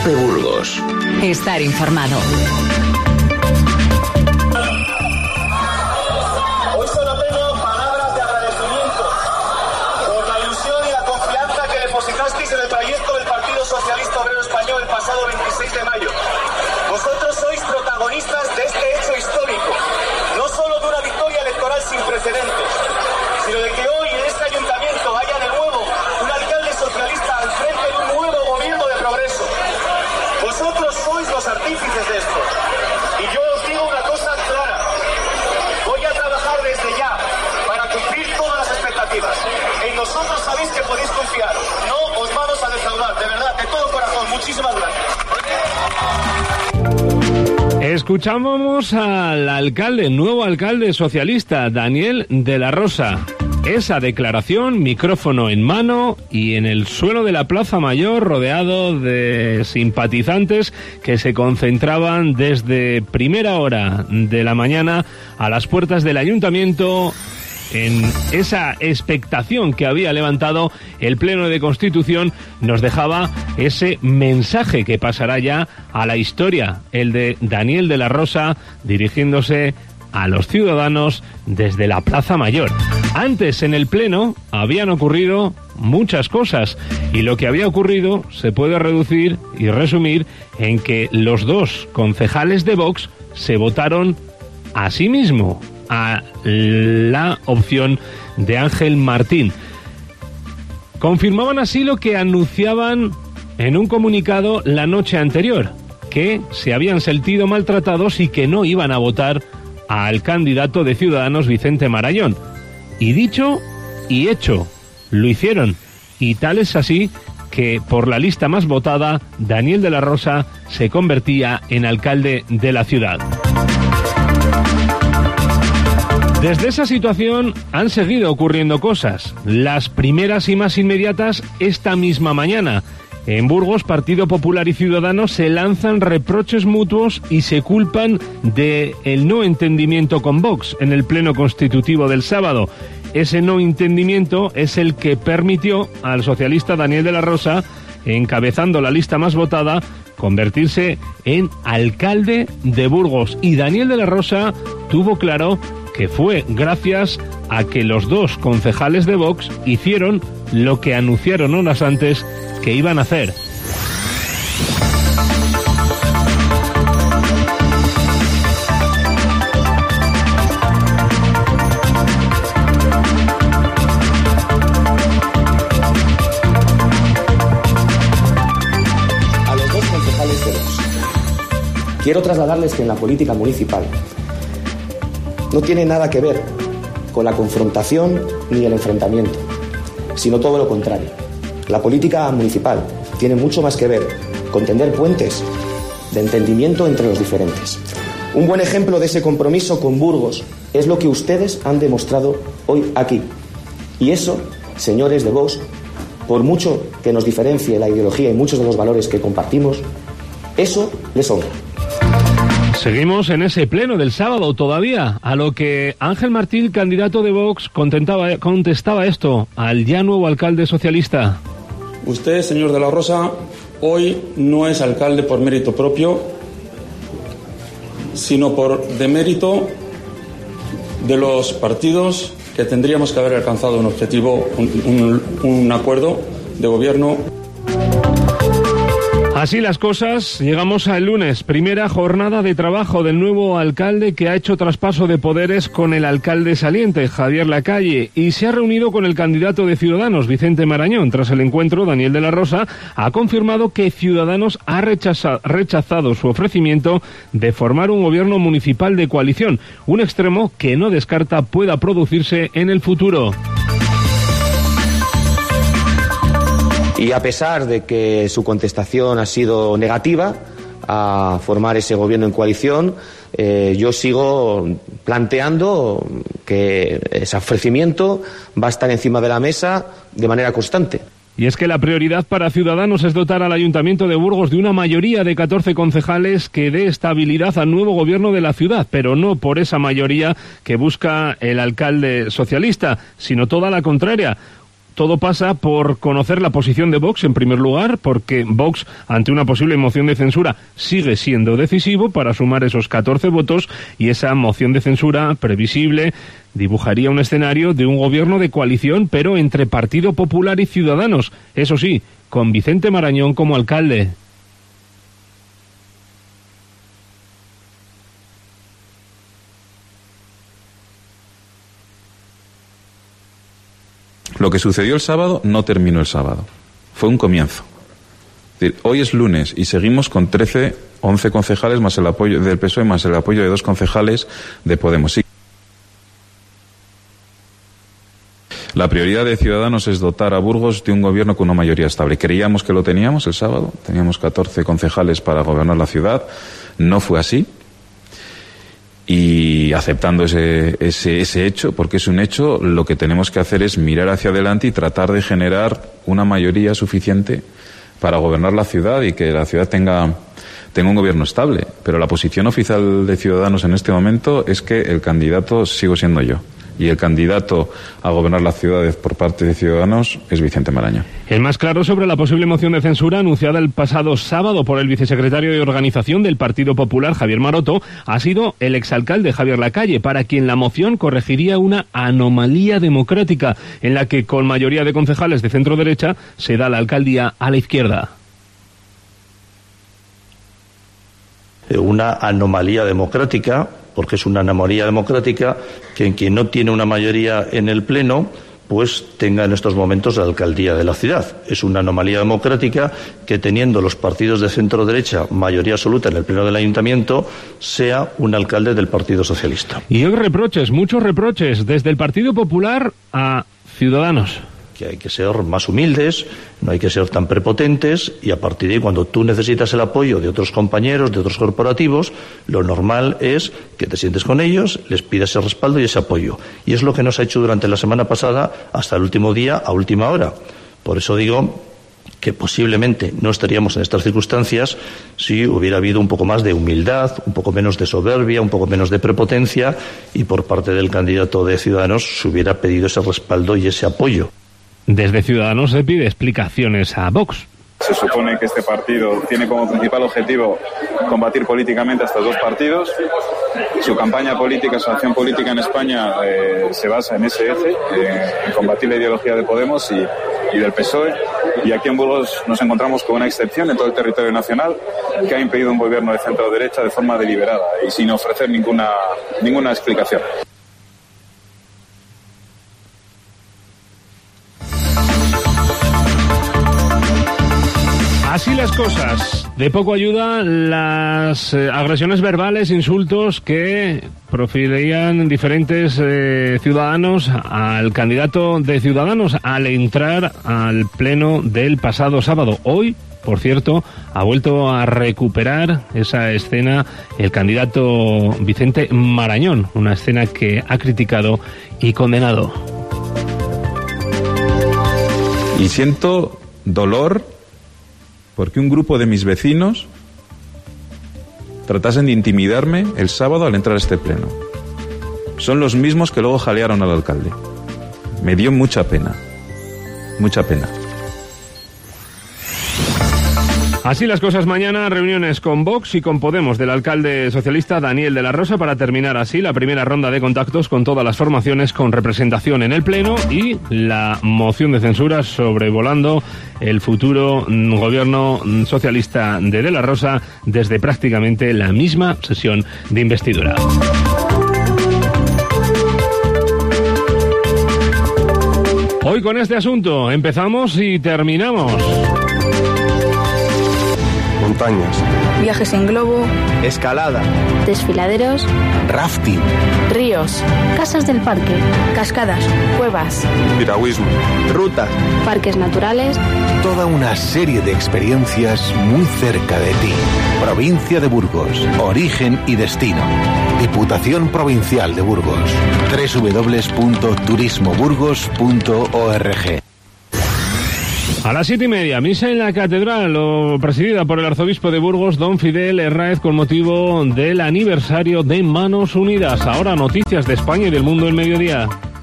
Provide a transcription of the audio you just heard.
COPE Burgos. Estar informado. Hoy solo tengo palabras de agradecimiento por la ilusión y la confianza que depositasteis en el trayecto del Partido Socialista Obrero Español el pasado 26 de mayo. Vosotros sois protagonistas de este hecho histórico, no solo de una victoria electoral sin precedentes, sino de que hoy en este ayuntamiento haya de nuevo un alcalde socialista al frente de un nuevo gobierno de progreso. Vosotros sois los artífices de esto. Y yo os digo una cosa clara. Voy a trabajar desde ya para cumplir todas las expectativas. En nosotros sabéis que podéis confiar. No os vamos a defraudar, de verdad, de todo corazón. Muchísimas gracias. Escuchábamos al alcalde, nuevo alcalde socialista, Daniel de la Rosa. Esa declaración, micrófono en mano y en el suelo de la Plaza Mayor, rodeado de simpatizantes que se concentraban desde primera hora de la mañana a las puertas del ayuntamiento en esa expectación que había levantado el Pleno de Constitución. Nos dejaba ese mensaje que pasará ya a la historia, el de Daniel de la Rosa dirigiéndose a los ciudadanos desde la Plaza Mayor. Antes, en el Pleno, habían ocurrido muchas cosas, y lo que había ocurrido se puede reducir y resumir en que los dos concejales de Vox se votaron a sí mismo, a la opción de Ángel Martín. Confirmaban así lo que anunciaban en un comunicado la noche anterior, que se habían sentido maltratados y que no iban a votar al candidato de Ciudadanos, Vicente Marañón. Y dicho y hecho, lo hicieron. Y tal es así que por la lista más votada, Daniel de la Rosa se convertía en alcalde de la ciudad. Desde esa situación han seguido ocurriendo cosas. Las primeras y más inmediatas esta misma mañana. En Burgos, Partido Popular y Ciudadanos se lanzan reproches mutuos y se culpan de el no entendimiento con Vox en el Pleno Constitutivo del sábado. Ese no entendimiento es el que permitió al socialista Daniel de la Rosa, encabezando la lista más votada, convertirse en alcalde de Burgos. Y Daniel de la Rosa tuvo claro que fue gracias a que los dos concejales de Vox hicieron lo que anunciaron horas antes que iban a hacer. A los dos concejales de Vox quiero trasladarles que en la política municipal no tiene nada que ver con la confrontación ni el enfrentamiento, sino todo lo contrario. La política municipal tiene mucho más que ver con tender puentes de entendimiento entre los diferentes. Un buen ejemplo de ese compromiso con Burgos es lo que ustedes han demostrado hoy aquí. Y eso, señores de Vox, por mucho que nos diferencie la ideología y muchos de los valores que compartimos, eso les honra. Seguimos en ese pleno del sábado todavía, a lo que Ángel Martín, candidato de Vox, contestaba esto al ya nuevo alcalde socialista. Usted, señor de la Rosa, hoy no es alcalde por mérito propio, sino por demérito de los partidos que tendríamos que haber alcanzado un objetivo, un acuerdo de gobierno. Así las cosas, llegamos al lunes, primera jornada de trabajo del nuevo alcalde que ha hecho traspaso de poderes con el alcalde saliente, Javier Lacalle, y se ha reunido con el candidato de Ciudadanos, Vicente Marañón. Tras el encuentro, Daniel de la Rosa ha confirmado que Ciudadanos ha rechazado su ofrecimiento de formar un gobierno municipal de coalición, un extremo que no descarta pueda producirse en el futuro. Y a pesar de que su contestación ha sido negativa a formar ese gobierno en coalición, yo sigo planteando que ese ofrecimiento va a estar encima de la mesa de manera constante. Y es que la prioridad para Ciudadanos es dotar al Ayuntamiento de Burgos de una mayoría de 14 concejales que dé estabilidad al nuevo gobierno de la ciudad, pero no por esa mayoría que busca el alcalde socialista, sino toda la contraria. todo pasa por conocer la posición de Vox en primer lugar, porque Vox, ante una posible moción de censura, sigue siendo decisivo para sumar esos 14 votos, y esa moción de censura previsible dibujaría un escenario de un gobierno de coalición, pero entre Partido Popular y Ciudadanos, eso sí, con Vicente Marañón como alcalde. Lo que sucedió el sábado no terminó el sábado, fue un comienzo. Es decir, hoy es lunes y seguimos con 11 concejales más el apoyo del PSOE más el apoyo de 2 concejales de Podemos. Sí. La prioridad de Ciudadanos es dotar a Burgos de un gobierno con una mayoría estable. Creíamos que lo teníamos el sábado, teníamos 14 concejales para gobernar la ciudad, no fue así. Y aceptando ese hecho, porque es un hecho, lo que tenemos que hacer es mirar hacia adelante y tratar de generar una mayoría suficiente para gobernar la ciudad y que la ciudad tenga un gobierno estable. Pero la posición oficial de Ciudadanos en este momento es que el candidato sigo siendo yo. Y el candidato a gobernar las ciudades por parte de Ciudadanos es Vicente Marañón. El más claro sobre la posible moción de censura anunciada el pasado sábado por el vicesecretario de Organización del Partido Popular, Javier Maroto, ha sido el exalcalde Javier Lacalle, para quien la moción corregiría una anomalía democrática en la que, con mayoría de concejales de centro-derecha, se da la alcaldía a la izquierda. Una anomalía democrática, porque es una anomalía democrática que en quien no tiene una mayoría en el Pleno, pues tenga en estos momentos la alcaldía de la ciudad. Es una anomalía democrática que, teniendo los partidos de centro-derecha mayoría absoluta en el Pleno del Ayuntamiento, sea un alcalde del Partido Socialista. Y hoy reproches, muchos reproches, desde el Partido Popular a Ciudadanos. Que hay que ser más humildes, no hay que ser tan prepotentes, y a partir de ahí, cuando tú necesitas el apoyo de otros compañeros, de otros corporativos, lo normal es que te sientes con ellos, les pidas ese respaldo y ese apoyo. Y es lo que nos ha hecho durante la semana pasada hasta el último día, a última hora. Por eso digo que posiblemente no estaríamos en estas circunstancias si hubiera habido un poco más de humildad, un poco menos de soberbia, un poco menos de prepotencia, y por parte del candidato de Ciudadanos se hubiera pedido ese respaldo y ese apoyo. Desde Ciudadanos se pide explicaciones a Vox. Se supone que este partido tiene como principal objetivo combatir políticamente a estos dos partidos. Su campaña política, su acción política en España se basa en ese eje, en combatir la ideología de Podemos y del PSOE. Y aquí en Burgos nos encontramos con una excepción en todo el territorio nacional que ha impedido un gobierno de centro-derecha de forma deliberada y sin ofrecer ninguna explicación. Así las cosas. De poco ayuda las agresiones verbales, insultos que proferían diferentes ciudadanos al candidato de Ciudadanos al entrar al pleno del pasado sábado. Hoy, por cierto, ha vuelto a recuperar esa escena el candidato Vicente Marañón, una escena que ha criticado y condenado. Y siento dolor porque un grupo de mis vecinos tratasen de intimidarme el sábado al entrar a este pleno. Son los mismos que luego jalearon al alcalde. Me dio mucha pena. Mucha pena. Así las cosas mañana, reuniones con Vox y con Podemos del alcalde socialista Daniel de la Rosa para terminar así la primera ronda de contactos con todas las formaciones con representación en el Pleno y la moción de censura sobrevolando el futuro gobierno socialista de la Rosa desde prácticamente la misma sesión de investidura. Hoy con este asunto empezamos y terminamos. Montañas, viajes en globo, escalada, desfiladeros, rafting, ríos, casas del parque, cascadas, cuevas, piragüismo, rutas, parques naturales. Toda una serie de experiencias muy cerca de ti. Provincia de Burgos, origen y destino. Diputación Provincial de Burgos. www.turismoburgos.org. A las 7:30, misa en la catedral, presidida por el arzobispo de Burgos, don Fidel Herráez, con motivo del aniversario de Manos Unidas. Ahora noticias de España y del mundo en mediodía.